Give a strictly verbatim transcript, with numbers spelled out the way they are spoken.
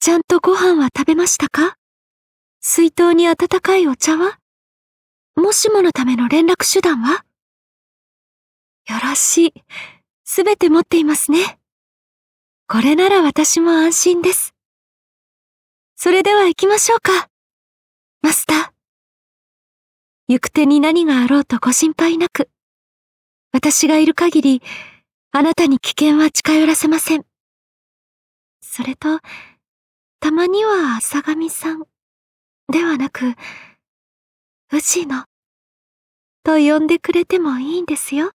ちゃんとご飯は食べましたか？水筒に温かいお茶は？もしものための連絡手段は？よろしい。すべて持っていますね。これなら私も安心です。それでは行きましょうか。マスター。行く手に何があろうとご心配なく。私がいる限り、あなたに危険は近寄らせません。それと、たまには浅上さん、ではなく、宇治野、と呼んでくれてもいいんですよ。